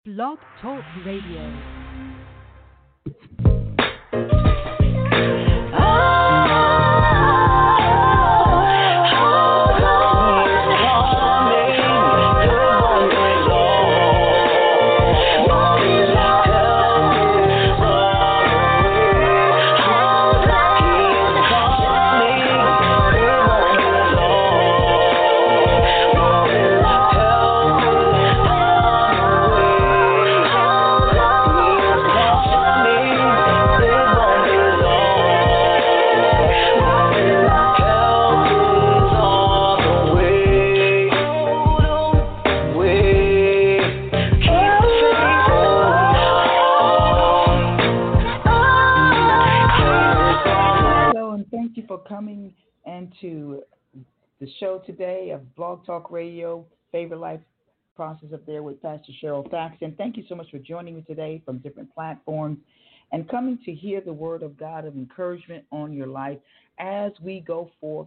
Blog Talk Radio. Coming into the show today of Blog Talk Radio, Favorite Life Process up there with Pastor Cheryl Thaxton. Thank you so much for joining me today from different platforms and coming to hear the word of God of encouragement on your life as we go forth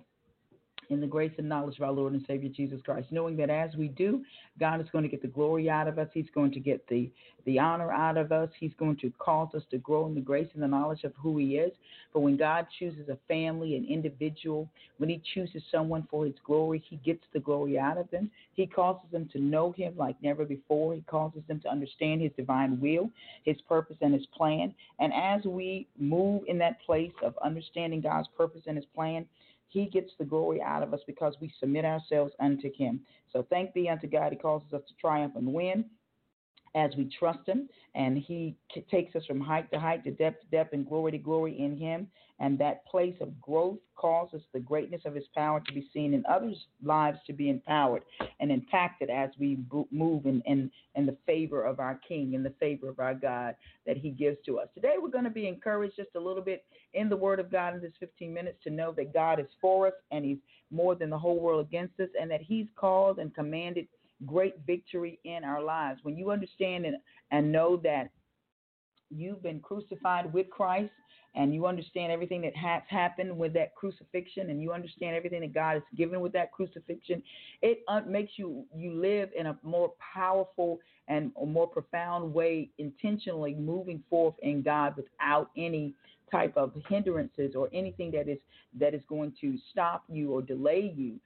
in the grace and knowledge of our Lord and Savior Jesus Christ, knowing that as we do, God is going to get the glory out of us. He's going to get the honor out of us. He's going to cause us to grow in the grace and the knowledge of who He is. But when God chooses a family, an individual, when He chooses someone for His glory, He gets the glory out of them. He causes them to know Him like never before. He causes them to understand His divine will, His purpose, and His plan. And as we move in that place of understanding God's purpose and His plan, He gets the glory out of us because we submit ourselves unto Him. So thank be unto God. He causes us to triumph and win as we trust Him, and He takes us from height to height, to depth to depth, and glory to glory in Him. And that place of growth causes the greatness of His power to be seen in others' lives, to be empowered and impacted as we move in the favor of our King, in the favor of our God that He gives to us. Today we're going to be encouraged just a little bit in the Word of God in this 15 minutes to know that God is for us and He's more than the whole world against us, and that He's called and commanded great victory in our lives. When you understand and know that you've been crucified with Christ, and you understand everything that has happened with that crucifixion, and you understand everything that God has given with that crucifixion, it makes you live in a more powerful and a more profound way, intentionally moving forth in God without any type of hindrances or anything that is going to stop you or delay you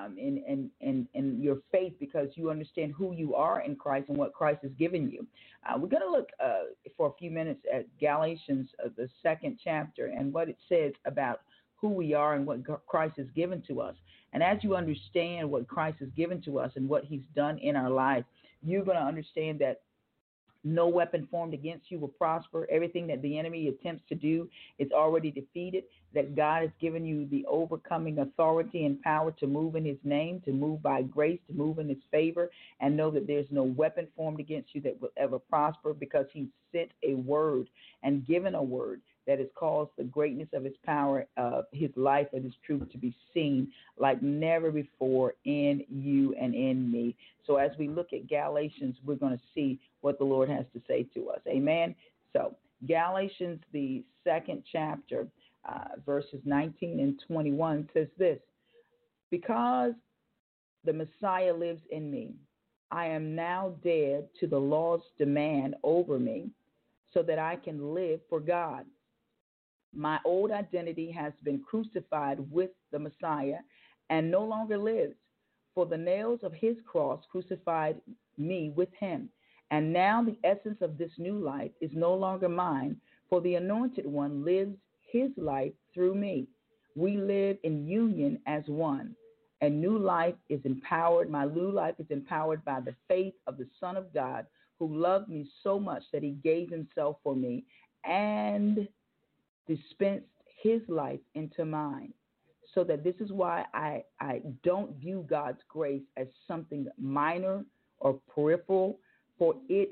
in your faith, because you understand who you are in Christ and what Christ has given you. We're going to look for a few minutes at Galatians, the 2nd chapter, and what it says about who we are and what Christ has given to us. And as you understand what Christ has given to us and what He's done in our life, you're going to understand that no weapon formed against you will prosper. Everything that the enemy attempts to do is already defeated, that God has given you the overcoming authority and power to move in His name, to move by grace, to move in His favor, and know that there's no weapon formed against you that will ever prosper, because He sent a word and given a word that has caused the greatness of His power, of His life and His truth to be seen like never before in you and in me. So as we look at Galatians, we're going to see what the Lord has to say to us. Amen. So Galatians, the 2nd chapter, verses 19 and 21 says this: because the Messiah lives in me, I am now dead to the law's demand over me, so that I can live for God. My old identity has been crucified with the Messiah and no longer lives, for the nails of His cross crucified me with Him. And now the essence of this new life is no longer mine, for the Anointed One lives His life through me. We live in union as one. A new life is empowered. My new life is empowered by the faith of the Son of God, who loved me so much that He gave Himself for me and dispensed His life into mine. So that this is why I don't view God's grace as something minor or peripheral, for if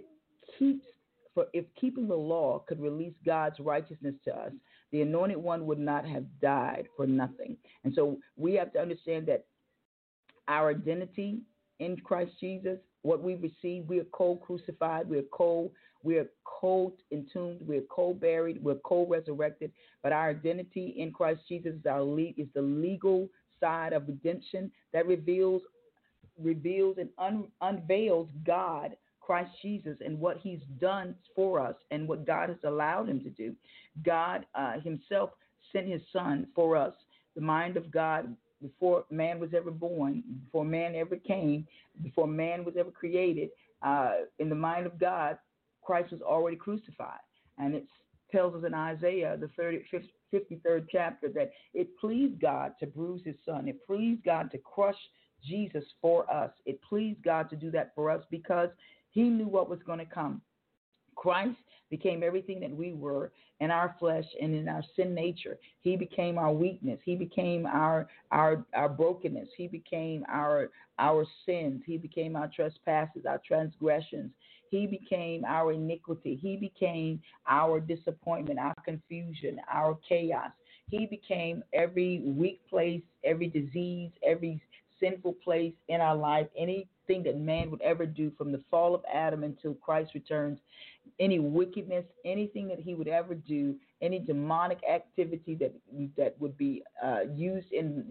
keeping the law could release God's righteousness to us, the Anointed One would not have died for nothing. And so we have to understand that our identity in Christ Jesus, what we receive, we are co-crucified, we are co-entombed, we are co-buried, we're co-resurrected. But our identity in Christ Jesus is the legal side of redemption that reveals and unveils God, Christ Jesus and what he's done for us and what God has allowed him to do. God himself sent his son for us. The mind of God, before man was ever born, before man ever came, before man was ever created, in the mind of God, Christ was already crucified. And it tells us in Isaiah, the 53rd chapter, that it pleased God to bruise his son. It pleased God to crush Jesus for us. It pleased God to do that for us because he knew what was going to come. Christ became everything that we were in our flesh and in our sin nature. He became our weakness. He became our brokenness. He became our sins. He became our trespasses, our transgressions. He became our iniquity. He became our disappointment, our confusion, our chaos. He became every weak place, every disease, every sinful place in our life, anything that man would ever do from the fall of Adam until Christ returns, any wickedness, anything that he would ever do, any demonic activity that would be used in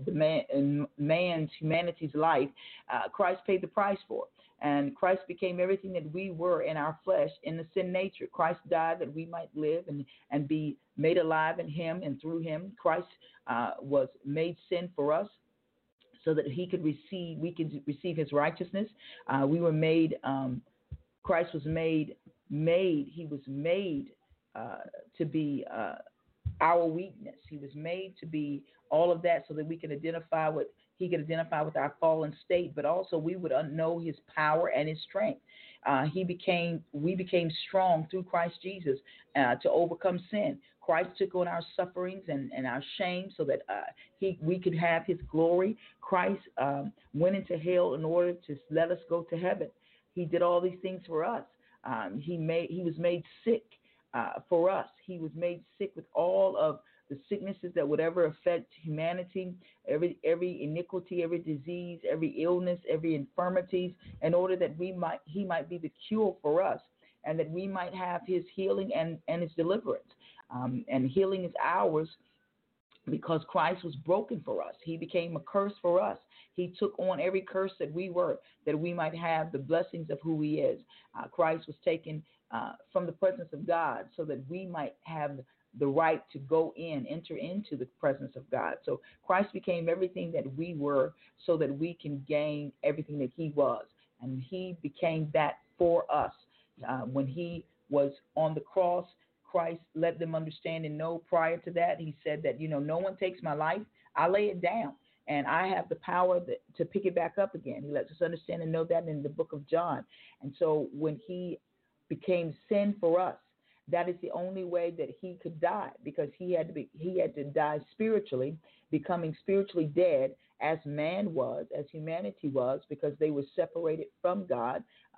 humanity's life, Christ paid the price for. And Christ became everything that we were in our flesh, in the sin nature. Christ died that we might live and be made alive in him and through him. Christ was made sin for us, so that we could receive his righteousness. We were made. Christ was made. He was made to be our weakness. He was made to be all of that, so that we can identify with. He could identify with our fallen state, but also we would know his power and his strength. We became strong through Christ Jesus to overcome sin. Christ took on our sufferings and our shame so that we could have his glory. Christ went into hell in order to let us go to heaven. He did all these things for us. He was made sick for us. He was made sick with all of the sicknesses that would ever affect humanity, every iniquity, every disease, every illness, every infirmities, in order that he might be the cure for us, and that we might have his healing and his deliverance. And healing is ours because Christ was broken for us. He became a curse for us. He took on every curse that we were, that we might have the blessings of who he is. Christ was taken from the presence of God so that we might have the right to enter into the presence of God. So Christ became everything that we were so that we can gain everything that he was. And he became that for us. When he was on the cross, Christ let them understand and know prior to that. He said that, no one takes my life. I lay it down, and I have the power to pick it back up again. He lets us understand and know that in the book of John. And so when he became sin for us, that is the only way that he could die, because he had to die spiritually, becoming spiritually dead as man was, as humanity was, because they were separated from God.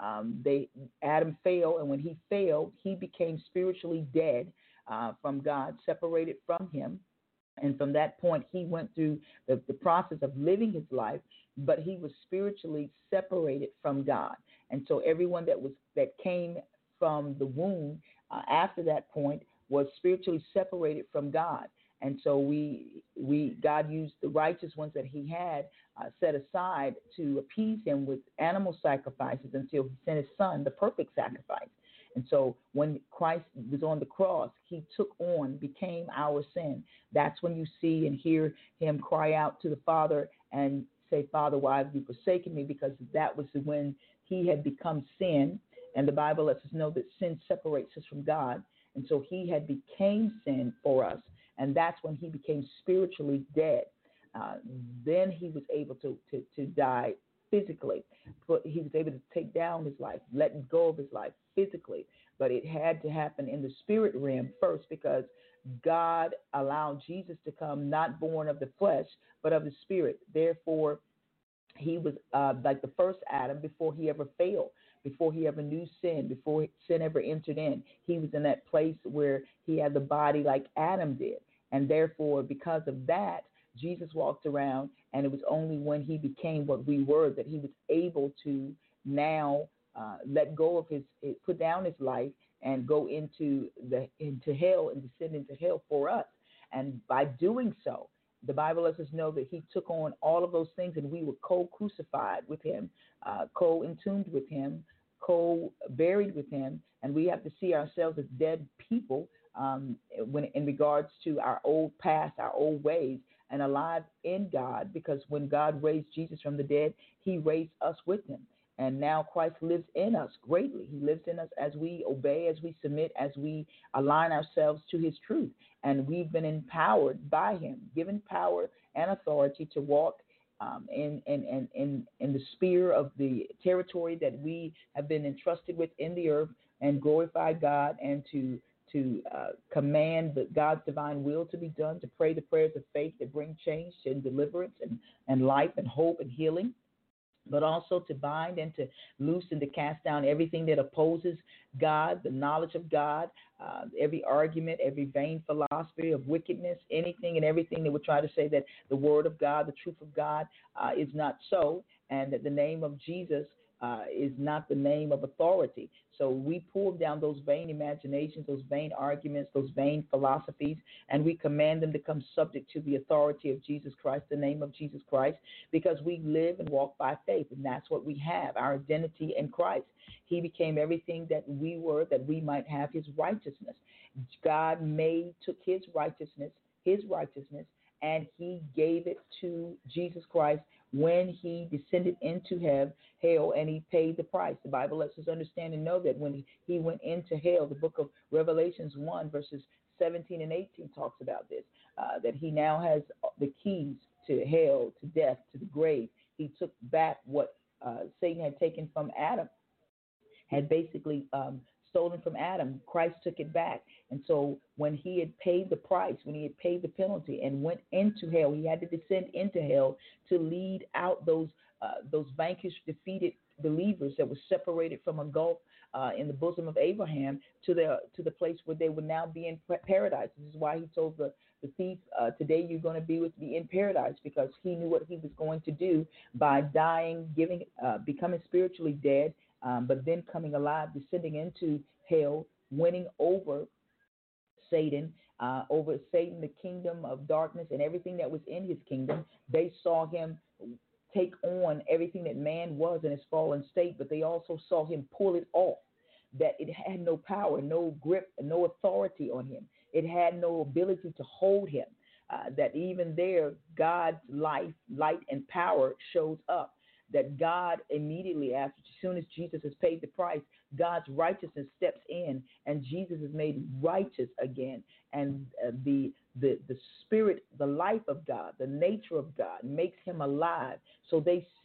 Adam fell, and when he failed, he became spiritually dead from God, separated from him. And from that point, he went through the process of living his life, but he was spiritually separated from God. And so everyone that came from the womb after that point was spiritually separated from God. And so God used the righteous ones that he had set aside to appease him with animal sacrifices until he sent his son, the perfect sacrifice. And so when Christ was on the cross, he became our sin. That's when you see and hear him cry out to the Father and say, Father, why have you forsaken me? Because that was when he had become sin. And the Bible lets us know that sin separates us from God. And so he had became sin for us. And that's when he became spiritually dead. Then he was able to die physically. But he was able to take down his life, let go of his life physically. But it had to happen in the spirit realm first, because God allowed Jesus to come not born of the flesh, but of the spirit. Therefore, he was like the first Adam before he ever failed, before he ever knew sin, before sin ever entered in. He was in that place where he had the body like Adam did. And therefore, because of that, Jesus walked around, and it was only when he became what we were that he was able to now let go of put down his life and go into hell and descend into hell for us. And by doing so, the Bible lets us know that he took on all of those things, and we were co-crucified with him, co-entombed with him, co-buried with him, and we have to see ourselves as dead people when in regards to our old past, our old ways, and alive in God, because when God raised Jesus from the dead, he raised us with him. And now Christ lives in us greatly. He lives in us as we obey, as we submit, as we align ourselves to his truth. And we've been empowered by him, given power and authority to walk in the sphere of the territory that we have been entrusted with in the earth, and glorify God, and to command God's divine will to be done, to pray the prayers of faith that bring change and deliverance and life and hope and healing, but also to bind and to loose and to cast down everything that opposes God, the knowledge of God, every argument, every vain philosophy of wickedness, anything and everything that would try to say that the word of God, the truth of God is not so, and that the name of Jesus is not the name of authority. So we pull down those vain imaginations, those vain arguments, those vain philosophies, and we command them to come subject to the authority of Jesus Christ, the name of Jesus Christ, because we live and walk by faith, and that's what we have, our identity in Christ. He became everything that we were, that we might have his righteousness. God took his righteousness, and he gave it to Jesus Christ when he descended into hell, and he paid the price. The Bible lets us understand and know that when he went into hell, the book of Revelations 1, verses 17 and 18 talks about this, that he now has the keys to hell, to death, to the grave. He took back what Satan had taken from Adam, had basically stolen from Adam. Christ took it back. And so when he had paid the price, when he had paid the penalty and went into hell, he had to descend into hell to lead out those vanquished, defeated believers that were separated from a gulf in the bosom of Abraham to the place where they would now be in paradise. This is why he told the thief, today you're going to be with me in paradise, because he knew what he was going to do by dying, becoming spiritually dead, but then coming alive, descending into hell, winning over Satan, the kingdom of darkness and everything that was in his kingdom. They saw him take on everything that man was in his fallen state, but they also saw him pull it off, that it had no power, no grip, no authority on him. It had no ability to hold him, that even there, God's life, light, and power shows up. That God immediately after, as soon as Jesus has paid the price, God's righteousness steps in, and Jesus is made righteous again. And the spirit, the life of God, the nature of God makes him alive. So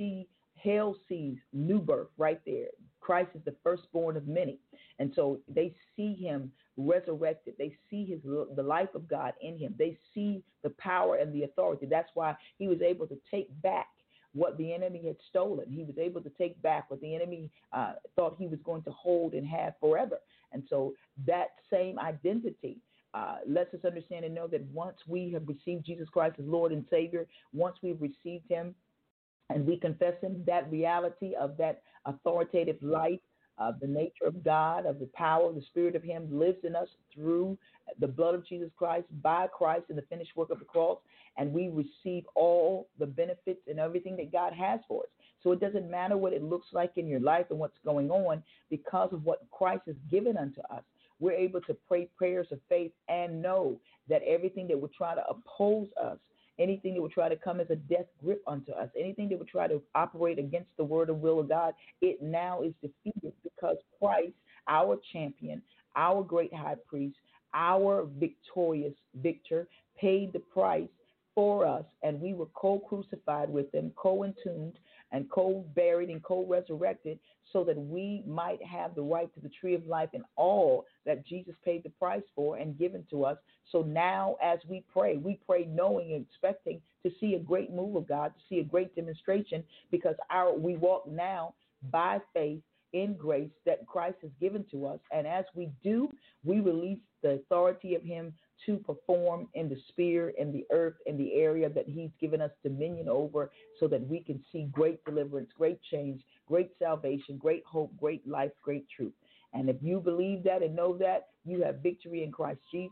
hell sees new birth right there. Christ is the firstborn of many. And so they see him resurrected. They see the life of God in him. They see the power and the authority. That's why he was able to take back what the enemy had stolen. He was able to take back what the enemy thought he was going to hold and have forever. And so that same identity lets us understand and know that once we have received Jesus Christ as Lord and Savior, once we've received him and we confess him, that reality of that authoritative life, of the nature of God, of the power of the Spirit of him lives in us through the blood of Jesus Christ, by Christ and the finished work of the cross, and we receive all the benefits and everything that God has for us. So it doesn't matter what it looks like in your life and what's going on, because of what Christ has given unto us. We're able to pray prayers of faith and know that everything that would try to oppose us, anything that would try to come as a death grip unto us, anything that would try to operate against the word and will of God, it now is defeated, because Christ, our champion, our great high priest, our victorious victor, paid the price for us, and we were co-crucified with him, co-entombed, and co-buried and co-resurrected, so that we might have the right to the tree of life and all that Jesus paid the price for and given to us. So now as we pray knowing and expecting to see a great move of God, to see a great demonstration, because we walk now by faith in grace that Christ has given to us. And as we do, we release the authority of him to perform in the sphere, in the earth, in the area that he's given us dominion over, so that we can see great deliverance, great change, great salvation, great hope, great life, great truth. And if you believe that and know that, you have victory in Christ Jesus,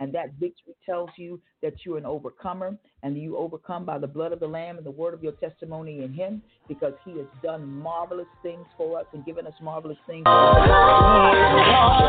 And that victory tells you that you're an overcomer, and you overcome by the blood of the Lamb and the word of your testimony in Him, because He has done marvelous things for us and given us marvelous things.